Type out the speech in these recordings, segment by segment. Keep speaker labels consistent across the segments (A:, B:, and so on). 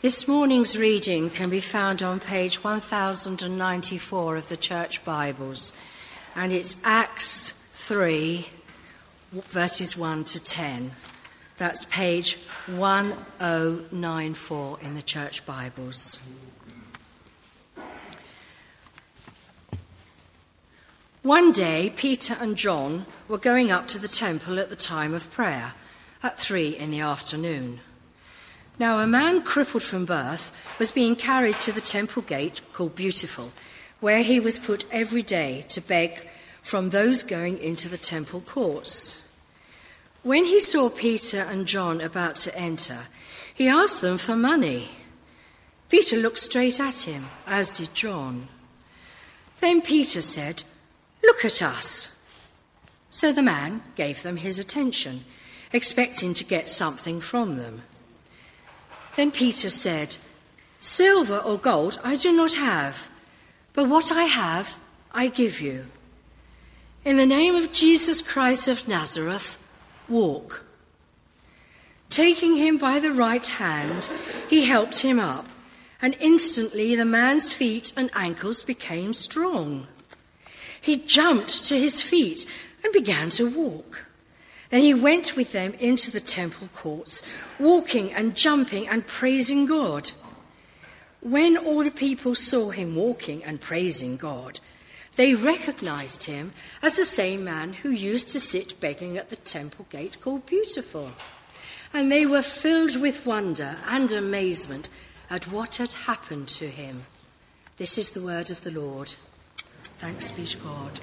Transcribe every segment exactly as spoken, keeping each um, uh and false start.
A: This morning's reading can be found on page one thousand ninety-four of the Church Bibles, and it's Acts three, verses one to ten. That's page one thousand ninety-four in the Church Bibles. One day, Peter and John were going up to the temple at the time of prayer, at three in the afternoon. Now, a man crippled from birth was being carried to the temple gate called Beautiful, where he was put every day to beg from those going into the temple courts. When he saw Peter and John about to enter, he asked them for money. Peter looked straight at him, as did John. Then Peter said, "Look at us." So the man gave them his attention, expecting to get something from them. Then Peter said, "Silver or gold I do not have, but what I have I give you. In the name of Jesus Christ of Nazareth, walk." Taking him by the right hand, he helped him up, and instantly the man's feet and ankles became strong. He jumped to his feet and began to walk. Then he went with them into the temple courts, walking and jumping and praising God. When all the people saw him walking and praising God, they recognized him as the same man who used to sit begging at the temple gate called Beautiful. And they were filled with wonder and amazement at what had happened to him. This is the word of the Lord. Thanks be to God.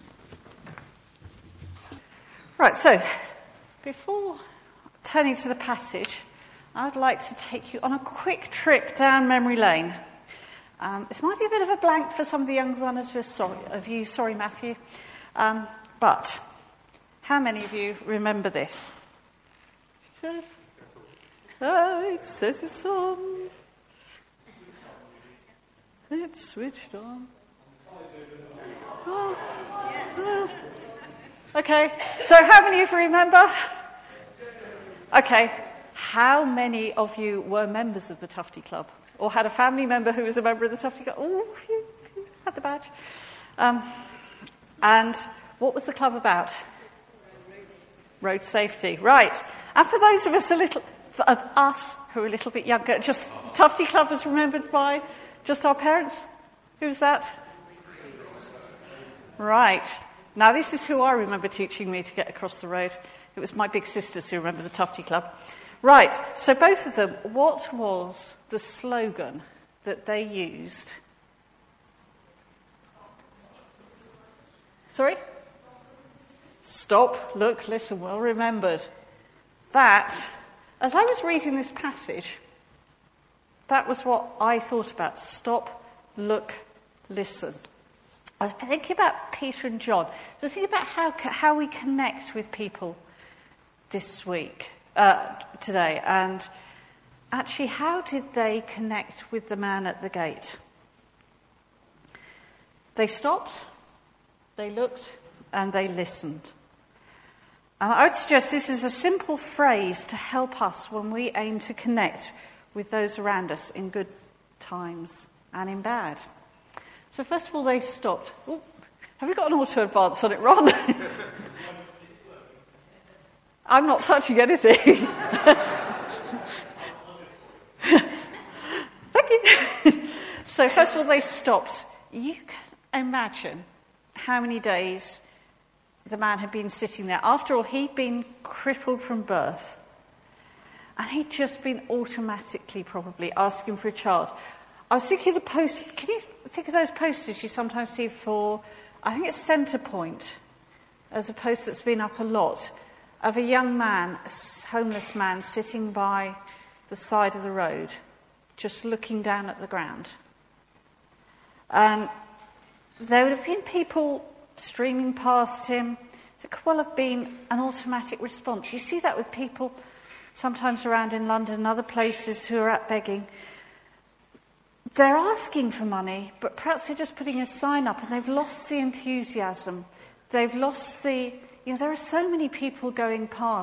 B: Right, so before turning to the passage, I'd like to take you on a quick trip down memory lane. Um, this might be a bit of a blank for some of the younger runners of, sorry, of you, sorry Matthew, um, but how many of you remember this? Oh, it says it's on. It's switched on. Oh, oh. Okay, so how many of you remember? Okay, how many of you were members of the Tufty Club? Or had a family member who was a member of the Tufty Club? Oh, you, you had the badge. Um, and what was the club about? Road safety, right. And for those of us a little, of us who are a little bit younger, just Tufty Club was remembered by just our parents? Who's that? Right. Now, this is who I remember teaching me to get across the road. It was my big sisters who remember the Tufty Club. Right, so both of them, what was the slogan that they used? Sorry? Stop, look, listen, well remembered. That, as I was reading this passage, that was what I thought about. Stop, look, listen. I was thinking about Peter and John. So think about how how we connect with people this week, uh, today, and actually, how did they connect with the man at the gate? They stopped, they looked, and they listened. And I would suggest this is a simple phrase to help us when we aim to connect with those around us in good times and in bad. So first of all, they stopped. Ooh, have you got an auto advance on it, Ron? I'm not touching anything. Thank you. So first of all, they stopped. You can imagine how many days the man had been sitting there. After all, he'd been crippled from birth. And he'd just been automatically probably asking for a child. I was thinking of the post. Can you think of those posters you sometimes see for, I think it's Centre Point, as a post that's been up a lot, of a young man, a homeless man, sitting by the side of the road, just looking down at the ground. Um, there would have been people streaming past him. It could well have been an automatic response. You see that with people sometimes around in London and other places who are out begging. They're asking for money, but perhaps they're just putting a sign up and they've lost the enthusiasm. They've lost the... You know, there are so many people going past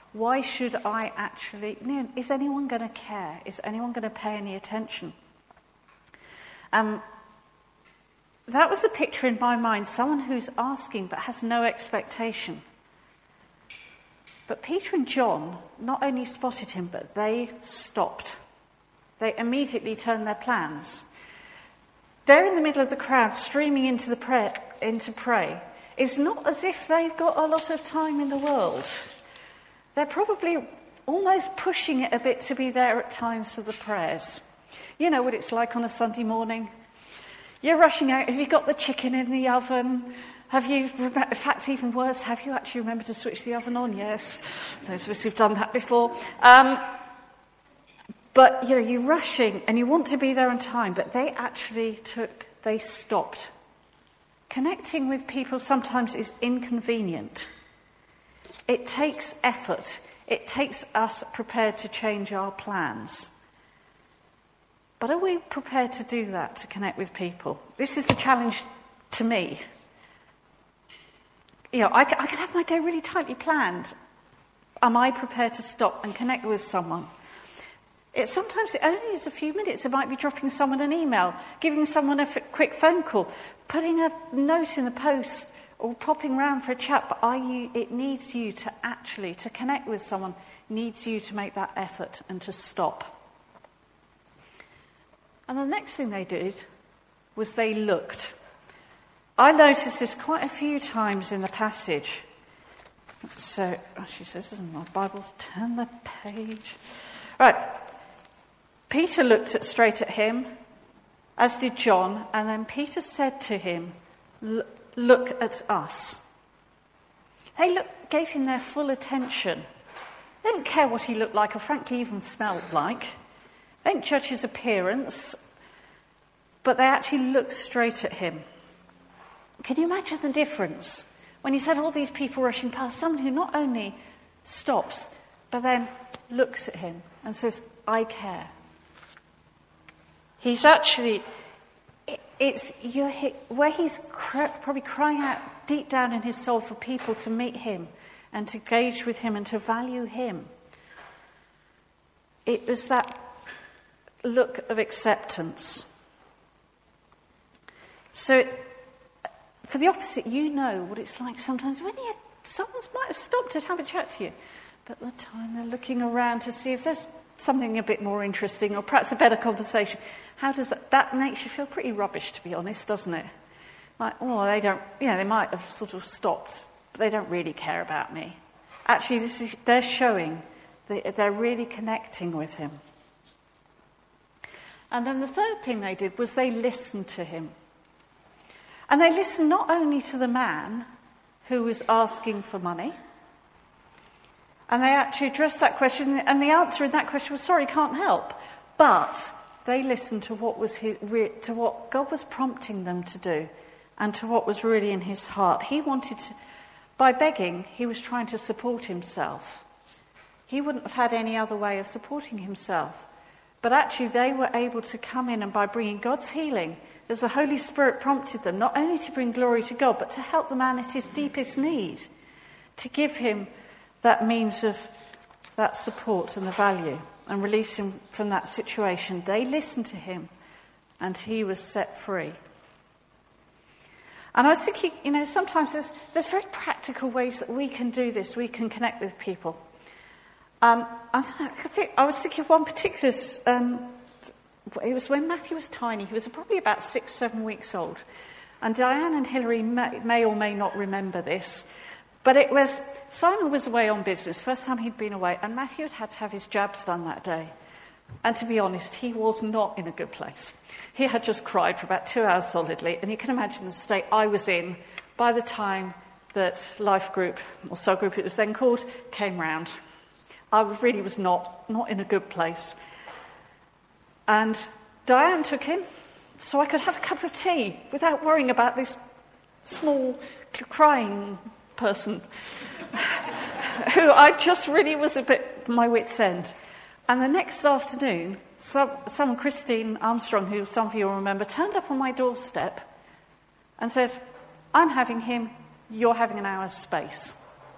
B: Why should I actually... You know, is anyone going to care? Is anyone going to pay any attention? Um, that was the picture in my mind, someone who's asking but has no expectation. But Peter and John not only spotted him, but they stopped. They immediately turned their plans. They're in the middle of the crowd, streaming into the pray, into pray. It's not as if they've got a lot of time in the world. They're probably almost pushing it a bit to be there at times for the prayers. You know what it's like on a Sunday morning. You're rushing out. Have you got the chicken in the oven? Have you, in fact, even worse, have you actually remembered to switch the oven on? Yes. Those of us who've done that before. Um, but, you know, you're rushing and you want to be there on time, but they actually took, they stopped. Connecting with people sometimes is inconvenient. It takes effort. It takes us prepared to change our plans. But are we prepared to do that, to connect with people? This is the challenge to me. You know, I, I can have my day really tightly planned. Am I prepared to stop and connect with someone? It sometimes it only is a few minutes. It might be dropping someone an email, giving someone a f- quick phone call, putting a note in the post, or popping round for a chat. But are you? It needs you to actually to connect with someone. Needs you to make that effort and to stop. And the next thing they did was they looked. I noticed this quite a few times in the passage. So, oh, she says, this is my Bible's, turn the page. Right. Peter looked at, straight at him, as did John, and then Peter said to him, look at us. They look, gave him their full attention. They didn't care what he looked like, or frankly even smelled like. They didn't judge his appearance, but they actually looked straight at him. Can you imagine the difference? When you said all these people rushing past, someone who not only stops, but then looks at him and says, I care. He's actually, it's you're, where he's cr- probably crying out deep down in his soul for people to meet him and to engage with him and to value him. It was that look of acceptance. So, for the opposite, you know what it's like sometimes when you, someone might have stopped to have a chat to you, but at the time they're looking around to see if there's something a bit more interesting or perhaps a better conversation. How does that, that makes you feel pretty rubbish, to be honest, doesn't it? Like, oh, they don't, you know, they might have sort of stopped, but they don't really care about me. Actually, this is, they're showing that they're really connecting with him. And then the third thing they did was they listened to him. And they listened not only to the man who was asking for money, and they actually addressed that question, and the answer in that question was, sorry, can't help. But they listened to what was his, to what God was prompting them to do, and to what was really in his heart. He wanted to, by begging, he was trying to support himself. He wouldn't have had any other way of supporting himself. But actually they were able to come in, and by bringing God's healing, as the Holy Spirit prompted them, not only to bring glory to God, but to help the man at his deepest need, to give him that means of that support and the value, and release him from that situation. They listened to him, and he was set free. And I was thinking, you know, sometimes there's, there's very practical ways that we can do this. We can connect with people. Um, I, think, I was thinking of one particular... Um, it was when Matthew was tiny. He was probably about six, seven weeks old. And Diane and Hilary may, may or may not remember this. But it was... Simon was away on business, first time he'd been away, and Matthew had had to have his jabs done that day. And to be honest, he was not in a good place. He had just cried for about two hours solidly, and you can imagine the state I was in by the time that Life Group, or Cell Group it was then called, came round. I really was not, not in a good place. And Diane took him so I could have a cup of tea without worrying about this small crying person who I just really was a bit my wit's end. And the next afternoon, some, someone, Christine Armstrong, who some of you will remember, turned up on my doorstep and said, I'm having him, you're having an hour's space.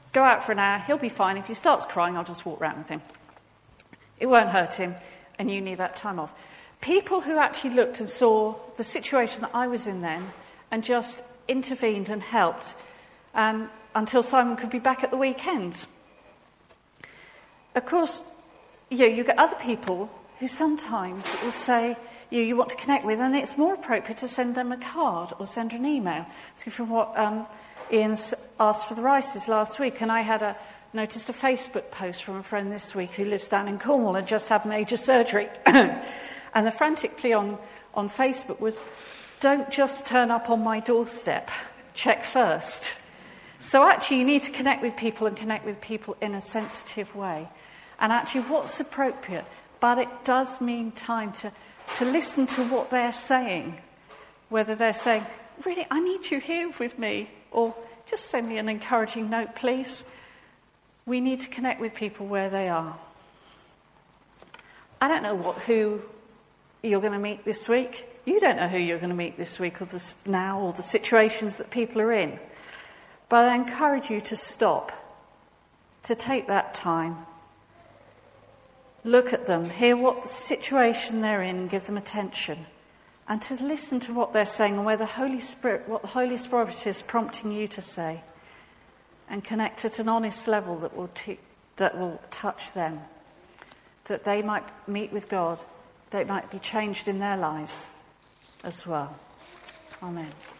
B: Go out for an hour, he'll be fine. If he starts crying, I'll just walk around with him. It won't hurt him, and you need that time off. People who actually looked and saw the situation that I was in then and just intervened and helped and until Simon could be back at the weekends. Of course, you know, you get other people who sometimes will say, you, you want to connect with, and it's more appropriate to send them a card or send an email. So from what um, Ian asked for the Rices last week, and I had a noticed a Facebook post from a friend this week who lives down in Cornwall and just had major surgery. And the frantic plea on, on Facebook was, don't just turn up on my doorstep, check first. So actually you need to connect with people and connect with people in a sensitive way. And actually what's appropriate, but it does mean time to, to listen to what they're saying. Whether they're saying, really, I need you here with me, or just send me an encouraging note, please. We need to connect with people where they are. I don't know what who you're going to meet this week. You don't know who you're going to meet this week or this now or the situations that people are in. But I encourage you to stop, to take that time, look at them, hear what the situation they're in, give them attention, and to listen to what they're saying and where the Holy Spirit, what the Holy Spirit is prompting you to say, and connect at an honest level that will t- that will touch them, that they might meet with God, they might be changed in their lives as well. Amen.